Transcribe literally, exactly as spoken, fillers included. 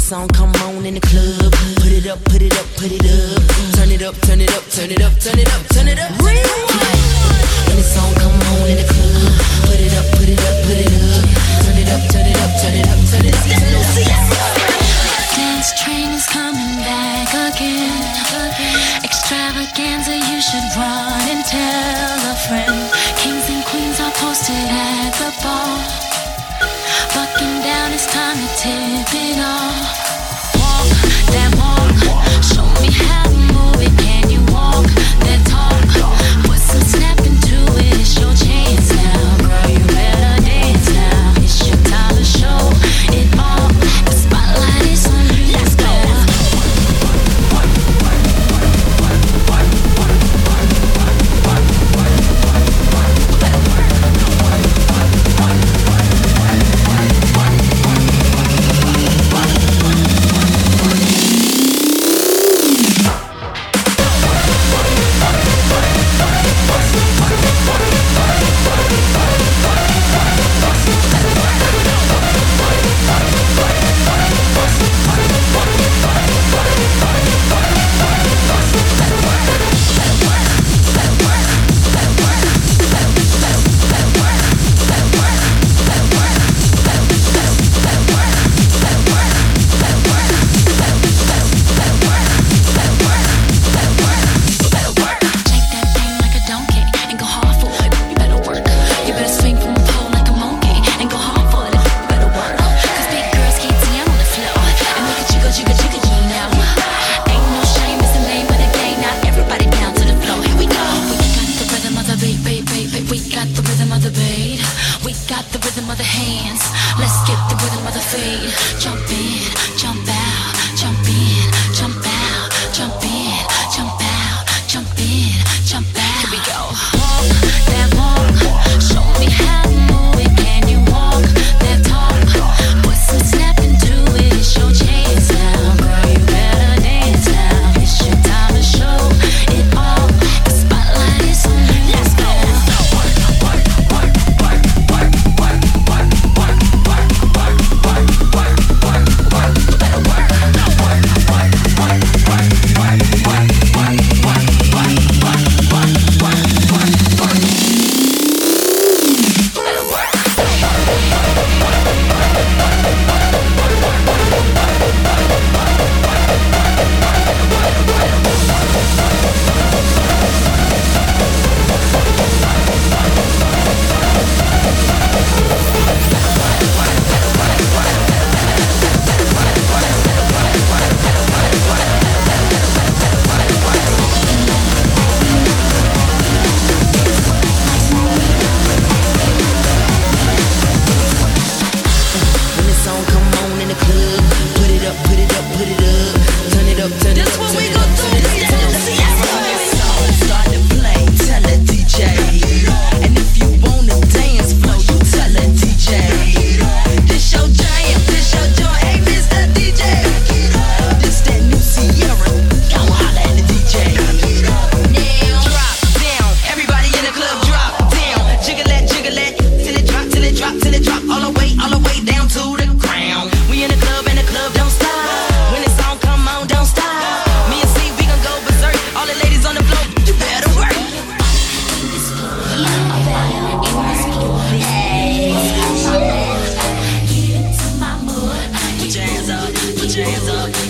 song come on in the club, put it up, put it up, put it up. Turn it up, turn it up, turn it up, turn it up, turn it up. Rewind. When the song come on in the club, put it up, put it up, put it up. Turn it up, turn it up, turn it up, turn it up, turn it up. Dance train is coming back again. Extravaganza, you should run and tell a friend. Kings and queens are posted at the bar. Bucking down, it's time to tip it off. Walk that walk, show me how to move it. Can you walk that talk? Put some snap into it, it's your chance now. Girl, you better dance now. It's your time to show it all. The spotlight is on you, let's go. Put your hands up.